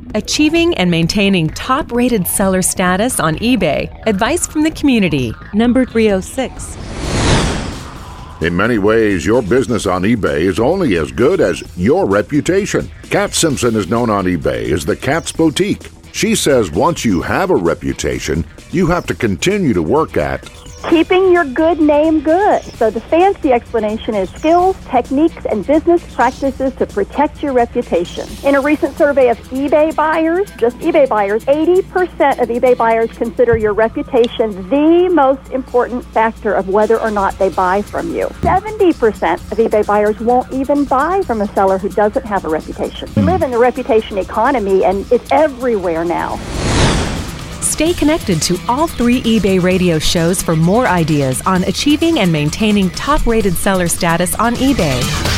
Achieving and maintaining top-rated seller status on eBay. Advice from the community. Number 306. In many ways, your business on eBay is only as good as your reputation. Kat Simpson is known on eBay as the Kat's Boutique. She says once you have a reputation, you have to continue to work at keeping your good name good. So the fancy explanation is skills, techniques, and business practices to protect your reputation. In a recent survey of eBay buyers, just eBay buyers, 80% of eBay buyers consider your reputation the most important factor of whether or not they buy from you. 70% of eBay buyers won't even buy from a seller who doesn't have a reputation. We live in the reputation economy, and it's everywhere now. Stay connected to all 3 eBay radio shows for more ideas on achieving and maintaining top-rated seller status on eBay.